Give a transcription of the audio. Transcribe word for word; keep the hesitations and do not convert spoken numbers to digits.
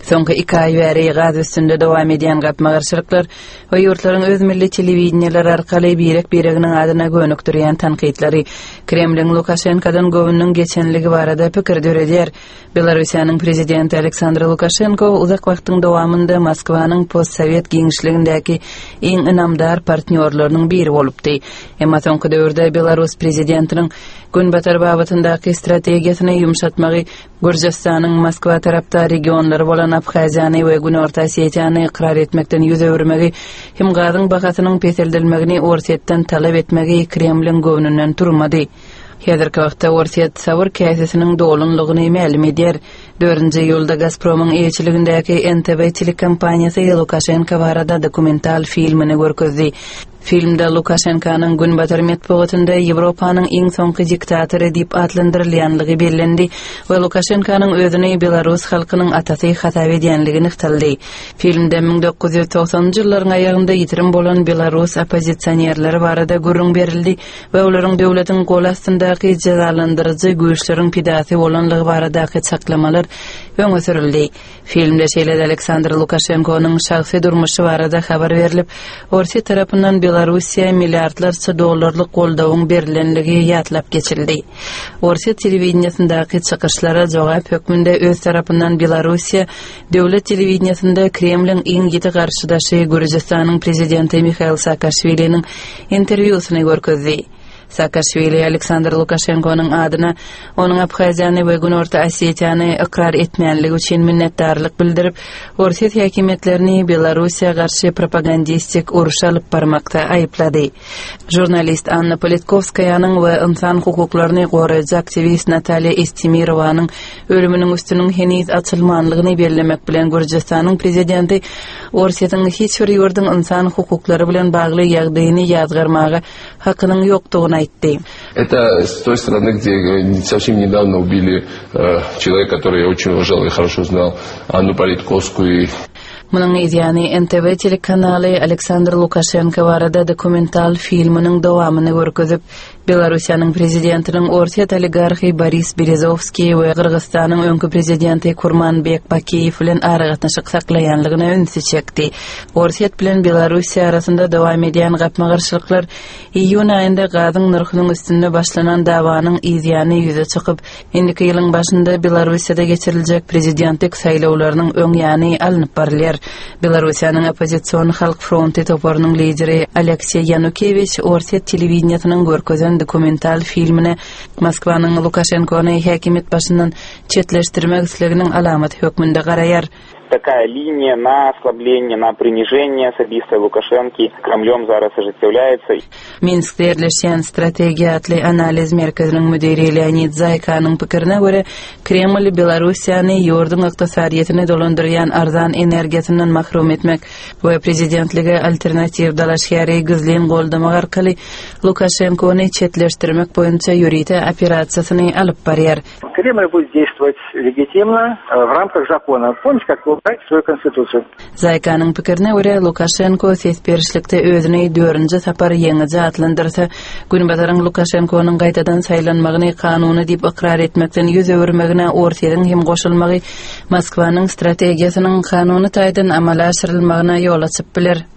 Soňky iki ay bäri gaz üstünde dowam edýän gapmagarçylyklar we ýurtlaryň öz milli telewizioniýalary arkaly birek-bireginiň adyna gönükdirýän tanqidleri Kremliň Lukashenkodan gowunyň geçenligi barada pikir döredýär. Belarusiýanyň prezidenti Aleksandr Lukashenko uzak wagtyň dowamında Moskwanyň postsovet giňişligindäki iň ynamdar partnýorlarynyň biri bolupdy. Emma soňky döwürde Belarus prezidentiniň günbatar babatyndaky strategiýasyny ýumşatmagy Gürjistanyň Moskwa tarapda regionlary bolan Abhaziýany we Güni Orta Osetiýany iqrar etmekden ýüz öwürmegi hem gazyň bahasynyň peseldirilmegini Orsetden talap etmegi Kremliň gowunynyň turmady. Häzirki wagtda Orset sawur käsesiniň dolunlygyny ma'lum edýär. dördünji ýylda Gazpromyň eýçiligindäki N T V telekompaniýasy Lukashenko barada dokumental filmini görkezdi. Filmde Lukashenkonyň günbatar metbuatynda Ýewropanyň iň soňky diktatory diýip adlandyrylýanlygy bellendi we Lukashenkonyň özüni Belarus halkynyň atasy hatap edýänligini ýytaldy. Filmde ming dokuz ýüz togsanjy ýyllaryň aýagynda ýitirim bolan Belarus opozisiýerleri barada görüň berildi we olaryň döwletiň gol astyndaky jazalandyrjy güýçleriň pidasy bolanlygy baradaky çaklamalar öňe sürildi. Filmde şeýle Aleksandr Lukashenkonyň şahsy durmuşy barada habar berilip, Orsiýa tarapyndan Belarusiýa milliardlarça dollarlyk goldawyň berilenligi ýatlap geçildi. Orsiýa telewizioniýasyndaky çykyşlara jogap hökmünde öz tarapyndan Belarusiýa döwlet telewizioniýasynda Kremliň iň ýeti garşydaşy Gürjistanyň prezidenti Mikhail Saakashviliň interwýusyny görkezdi. Saakashvili Aleksandr Lukashenkonyň adyna onuň Abhaziýany we Güni Orta Osetiýany iqrar etmeýänligi üçin minnetdarlyk bildirip, Orsiýa häkimetlerini Belarusiýa garşy propagandistik uruş alyp barmakda aýyplady. Jurnalist Anna Politkovskaýanyň we insan hukuklaryny goraýjy aktivist Natalya Estimirowanyň ölüminiň üstüniň heniz açylmanlygyny bellemek bilen Gürjistanyň prezidenti Orsiýatyň hiç bir ýurdun insan hukuklary bilen bagly ýagdaýyny ýazgarmaga hakynyň ýokdugyny айтты. Это с той стороны, где совсем недавно убили э, человека, который я очень уважал и хорошо знал, Анну Политковскую. Munyň ýa-ni N T V telekanaly Aleksandr Lukashenko barada dokumental filminiň dowamyny görkezip, Belarusiýanyň prezidentiniň Orsiýa oligarhy Boris Berezovskiy we Kyrgyzstanyň öňkü prezidenti Kurmanbek Bakiýew bilen aragatnaşyk saklaýanlygyna öňsi çekdi. Orsiýa bilen Belarusiýa arasynda dowam edýän gapmagarçylyklar iýun aýynda gazyň narhynyň üstünde başlanan dawanyň izýany ýüze çykyp, indiki ýylyň başynda Belarusiýada geçiriljek prezidentlik saýlawlarynyň öň ýany alınıp barylýar. Belarusiýanyň Opozisiýon Halk Fronty toparynyň lideri Aleksey Yanukevich Orsiýa telewizioniýasynyň görkezen dokumental filmine Moskwanyň Lukashenkony häkimet başyndan çetleşdirmek isleginiň alamaty hökmünde garaýar. Такая линия на ослабление, на принижение особисто Лукашенки Кремлем зараз осуществляется. Minsk'te yerleşen strategiýa atly analiz merkeziniň müdiri Leonid Zaykanyň pikirine göre Kreml Belarusiýany ýurdun ykdysadyýatyny dolandyrýan arzan energiýasynyň mahrum etmek we prezidentligi alternativ dalaşýary gizlin goldama arkaly Lukashenkony çetleşdirmek boýunça ýürite operasiýasyny alyp barýar. Кремль будет действовать легитимно в рамках закона. Помните, как вы знаете свою конституцию? Zaykanyň pikirine göre Lukashenko sesberişlikde özüni dördünji sapar ýeňije atlandyrsa, günbadaryň Lukashenkonyň gaýtadan saýlanmagyny kanuny diýip ikrar etmekden ýüz öwürmegine Orsiýadyň hem goşulmagy Moskwanyň strategiýasynyň kanuny taýdan amala aşyrylmagyna ýol açyp biler.